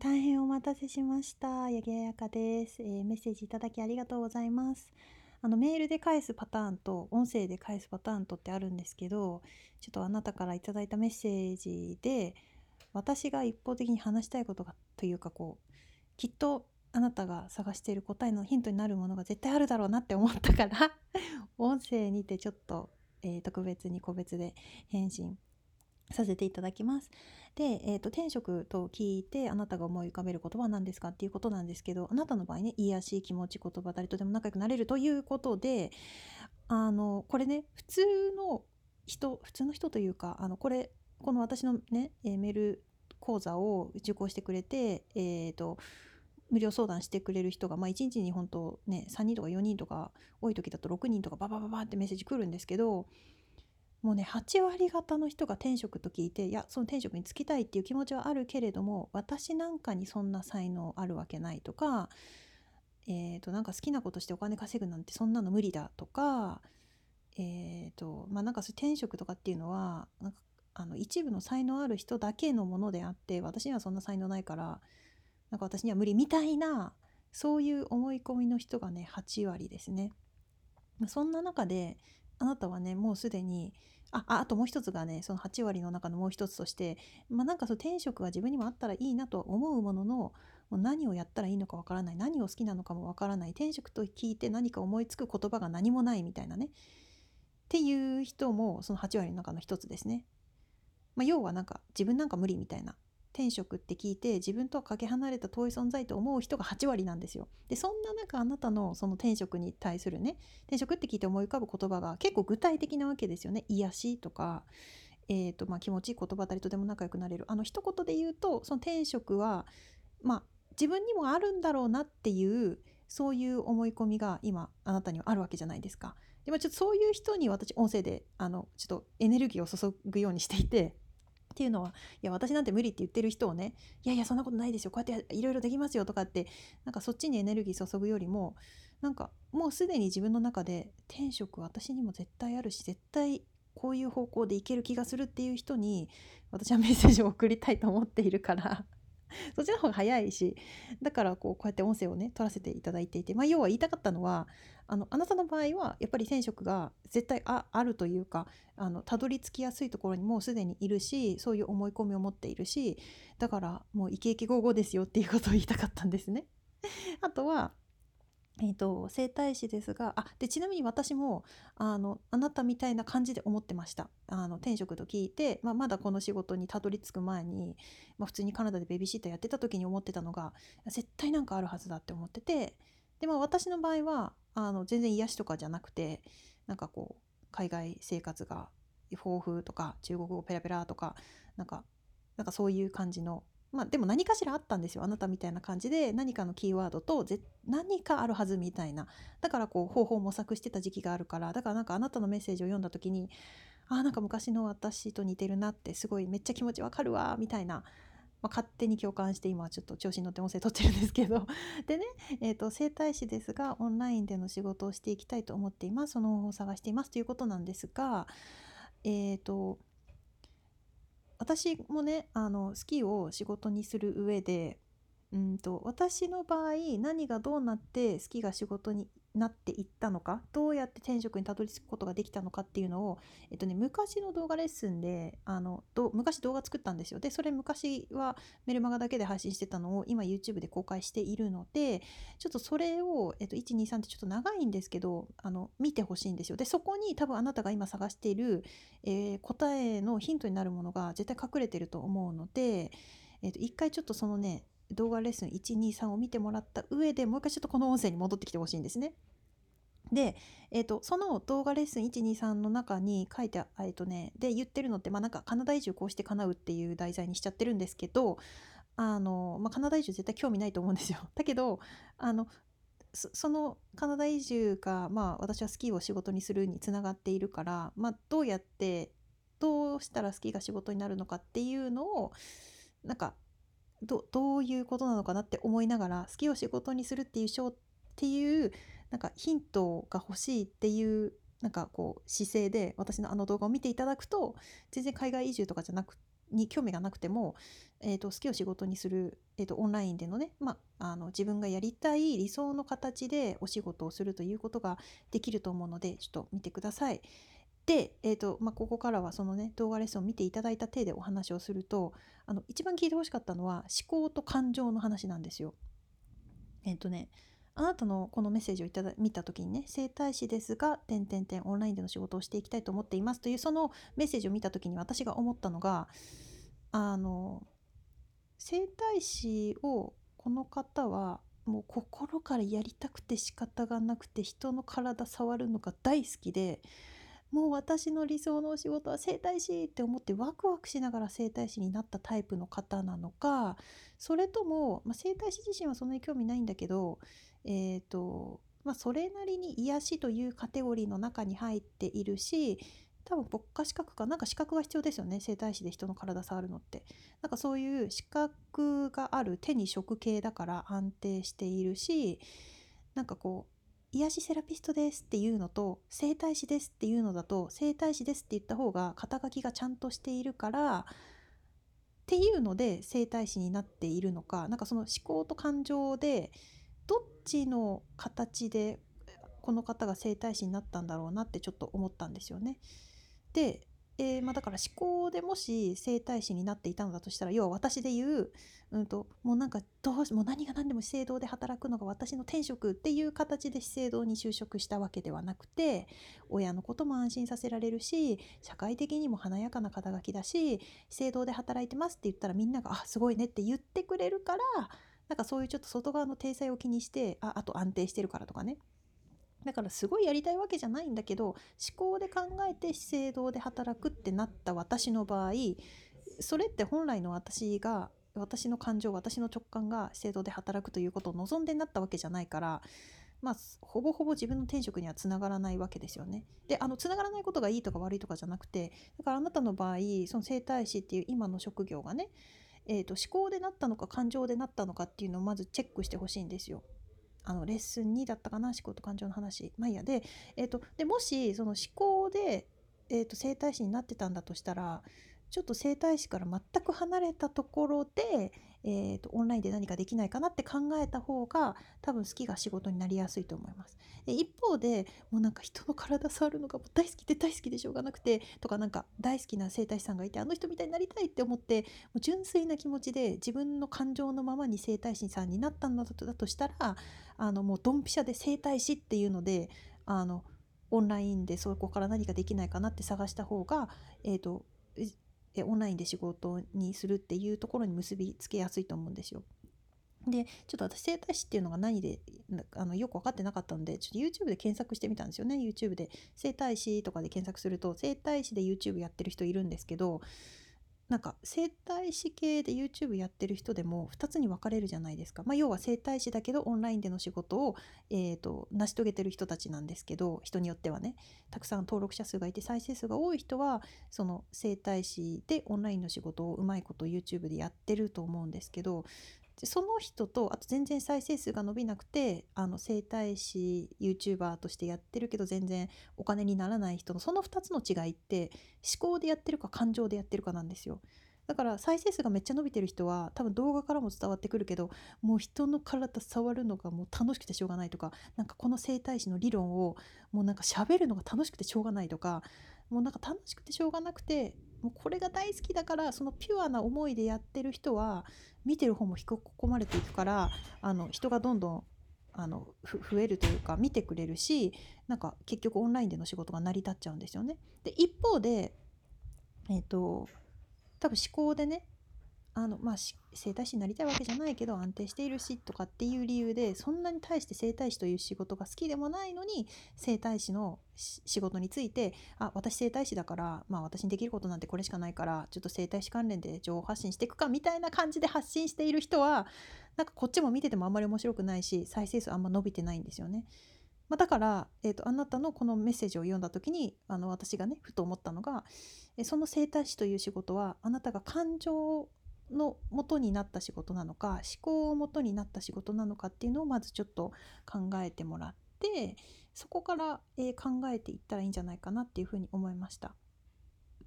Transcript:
大変お待たせしました。八木彩香です、メッセージいただきありがとうございます。メールで返すパターンと音声で返すパターンとってあるんですけど、ちょっとあなたからいただいたメッセージで、私が一方的に話したいことがというかきっとあなたが探している答えのヒントになるものが絶対あるだろうなって思ったから音声にてちょっと、特別に個別で返信させていただきます。で、転職と聞いてあなたが思い浮かべる言葉は何ですかっていうことなんですけど、あなたの場合ね、癒し、気持ち、言葉、誰とでも仲良くなれるということで、これね、普通の人というか、この私のね、メール講座を受講してくれて、無料相談してくれる人が、1日に本当ね、3人とか4人とか、多い時だと6人とかババババってメッセージ来るんですけど、もうね、8割方の人が転職と聞いて、いや、その転職に就きたいっていう気持ちはあるけれども、私なんかにそんな才能あるわけないとか、なんか好きなことしてお金稼ぐなんてそんなの無理だとか、なんかそういう転職とかっていうのは、なんか一部の才能ある人だけのものであって、私にはそんな才能ないから、なんか私には無理みたいな、そういう思い込みの人がね、8割ですね。そんな中であなたはね、もうすでにあともう一つがね、その8割の中のもう一つとして、なんかその転職が自分にもあったらいいなとは思うものの、もう何をやったらいいのかわからない、何を好きなのかもわからない、転職と聞いて何か思いつく言葉が何もないみたいなね、っていう人もその8割の中の一つですね。要はなんか自分なんか無理みたいな、転職って聞いて自分とはかけ離れた遠い存在と思う人が8割なんですよ。でそんな中、あなたのその転職に対するね、転職って聞いて思い浮かぶ言葉が結構具体的なわけですよね。癒しとか、気持ちいい言葉、誰とでも仲良くなれる。一言で言うと、その転職は自分にもあるんだろうなっていう、そういう思い込みが今あなたにはあるわけじゃないですか。でもちょっとそういう人に私音声でちょっとエネルギーを注ぐようにしていて、っていうのは、いや私なんて無理って言ってる人をね、いやいやそんなことないですよ、こうやっていろいろできますよとかって、なんかそっちにエネルギー注ぐよりも、なんかもうすでに自分の中で転職私にも絶対あるし、絶対こういう方向でいける気がするっていう人に私はメッセージを送りたいと思っているからそっちの方が早いし、だからこうやって音声をね取らせていただいていて、要は言いたかったのは、あなたの場合はやっぱり転職が絶対あるというか、たどり着きやすいところにもうすでにいるし、そういう思い込みを持っているし、だからもうイケイケゴーゴーですよっていうことを言いたかったんですね。あとは整体師ですが、ちなみに私もあなたみたいな感じで思ってました。転職と聞いて、まだこの仕事にたどり着く前に、普通にカナダでベビーシッターやってた時に思ってたのが、絶対なんかあるはずだって思ってて、でも私の場合は全然癒しとかじゃなくて、なんか海外生活が豊富とか、中国語ペラペラとか、なんかそういう感じの、でも何かしらあったんですよ。あなたみたいな感じで何かのキーワードと何かあるはずみたいな。だから方法を模索してた時期があるから、だからなんかあなたのメッセージを読んだ時に、なんか昔の私と似てるなって、すごいめっちゃ気持ちわかるわみたいな、勝手に共感して今はちょっと調子に乗って音声取ってるんですけどでね、整体師ですがオンラインでの仕事をしていきたいと思っています。その方法を探していますということなんですが、私もね、好きを仕事にする上で、私の場合何がどうなって好きが仕事になっていったのか、どうやって転職にたどり着くことができたのかっていうのを、昔の動画レッスンで昔動画作ったんですよ。でそれ昔はメルマガだけで配信してたのを今 YouTube で公開しているので、ちょっとそれを、123ってちょっと長いんですけど見てほしいんですよ。でそこに多分あなたが今探している、答えのヒントになるものが絶対隠れてると思うので、一回ちょっとそのね動画レッスン123を見てもらった上でもう一回ちょっとこの音声に戻ってきてほしいんですね。で、その動画レッスン123の中に書いてで言ってるのって、なんかカナダ移住こうして叶うっていう題材にしちゃってるんですけど、カナダ移住絶対興味ないと思うんですよ。だけどそのカナダ移住が、私はスキーを仕事にするにつながっているから、どうしたらスキーが仕事になるのかっていうのを、なんかどういうことなのかなって思いながら、スキーを仕事にするっていうなんかヒントが欲しいっていう姿勢で私の動画を見ていただくと、全然海外移住とかじゃなくに興味がなくても、好きを仕事にする、オンラインでのね、自分がやりたい理想の形でお仕事をするということができると思うので、ちょっと見てください。で、ここからはそのね、動画レッスンを見ていただいた体でお話をすると、一番聞いてほしかったのは思考と感情の話なんですよ。あなたのこのメッセージを見た時にね、整体師ですが、オンラインでの仕事をしていきたいと思っていますというそのメッセージを見た時に私が思ったのが、整体師をこの方はもう心からやりたくて仕方がなくて、人の体触るのが大好きで、もう私の理想のお仕事は整体師って思ってワクワクしながら整体師になったタイプの方なのか、それとも、整体師自身はそんなに興味ないんだけど、それなりに癒しというカテゴリーの中に入っているし、多分国家資格かなんか資格が必要ですよね、整体師で人の体触るのって。なんかそういう資格がある手に職系だから安定しているし、なんかこう癒しセラピストですっていうのと整体師ですっていうのだと、整体師ですって言った方が肩書きがちゃんとしているからっていうので整体師になっているのか、なんかその思考と感情でどっちの形でこの方が整体師になったんだろうなってちょっと思ったんですよね。で、だから思考でもし整体師になっていたのだとしたら、要は私で言う、もうなんかもう何が何でも資生堂で働くのが私の天職っていう形で資生堂に就職したわけではなくて、親のことも安心させられるし、社会的にも華やかな肩書きだし、資生堂で働いてますって言ったらみんながすごいねって言ってくれるから、なんかそういうちょっと外側の体裁を気にして、あと安定してるからとかね、だからすごいやりたいわけじゃないんだけど、思考で考えて資生堂で働くってなった私の場合、それって本来の私の感情、私の直感が資生堂で働くということを望んでなったわけじゃないから、ほぼほぼ自分の転職にはつながらないわけですよね。で、つながらないことがいいとか悪いとかじゃなくて、だからあなたの場合、その整体師っていう今の職業がね、思考でなったのか感情でなったのかっていうのをまずチェックしてほしいんですよ。レッスン2だったかな、思考と感情の話。いいや。で、もし、その思考で、整体師になってたんだとしたら、ちょっと整体師から全く離れたところで、オンラインで何かできないかなって考えた方が、多分好きが仕事になりやすいと思います。で、一方で、もうなんか人の体触るのがもう大好きで大好きでしょうがなくて、とかなんか大好きな整体師さんがいて、あの人みたいになりたいって思って、もう純粋な気持ちで自分の感情のままに整体師さんになったんだとしたら、もうドンピシャで整体師っていうので、オンラインでそこから何かできないかなって探した方が、オンラインで仕事にするっていうところに結びつけやすいと思うんですよ。で、ちょっと私整体師っていうのが何でよく分かってなかったので、ちょっと YouTube で検索してみたんですよね。YouTube で整体師とかで検索すると、整体師で YouTube やってる人いるんですけど、なんか整体師系で YouTube やってる人でも2つに分かれるじゃないですか。要は整体師だけどオンラインでの仕事を、成し遂げてる人たちなんですけど、人によってはね、たくさん登録者数がいて再生数が多い人はその整体師でオンラインの仕事をうまいこと YouTube でやってると思うんですけど、その人と、あと全然再生数が伸びなくて整体師 YouTuber としてやってるけど全然お金にならない人のその2つの違いって、思考でやってるか感情でやってるかなんですよ。だから再生数がめっちゃ伸びてる人は多分動画からも伝わってくるけど、もう人の体触るのがもう楽しくてしょうがないとか、なんかこの整体師の理論をもうなんか喋るのが楽しくてしょうがないとか、もうなんか楽しくてしょうがなくて、もうこれが大好きだから、そのピュアな思いでやってる人は見てる方も引き込まれていくから、人がどんどん増えるというか見てくれるし、なんか結局オンラインでの仕事が成り立っちゃうんですよね。で、一方で多分思考でね、整体師になりたいわけじゃないけど安定しているしとかっていう理由で、そんなに対して整体師という仕事が好きでもないのに、整体師の仕事について、私整体師だから、私にできることなんてこれしかないから、ちょっと整体師関連で情報発信していくかみたいな感じで発信している人は、なんかこっちも見ててもあんまり面白くないし、再生数あんま伸びてないんですよね。だから、あなたのこのメッセージを読んだ時に私がねふと思ったのが、その整体師という仕事はあなたが感情の元になった仕事なのか、思考を元になった仕事なのかっていうのをまずちょっと考えてもらって、そこから、考えていったらいいんじゃないかなっていうふうに思いました。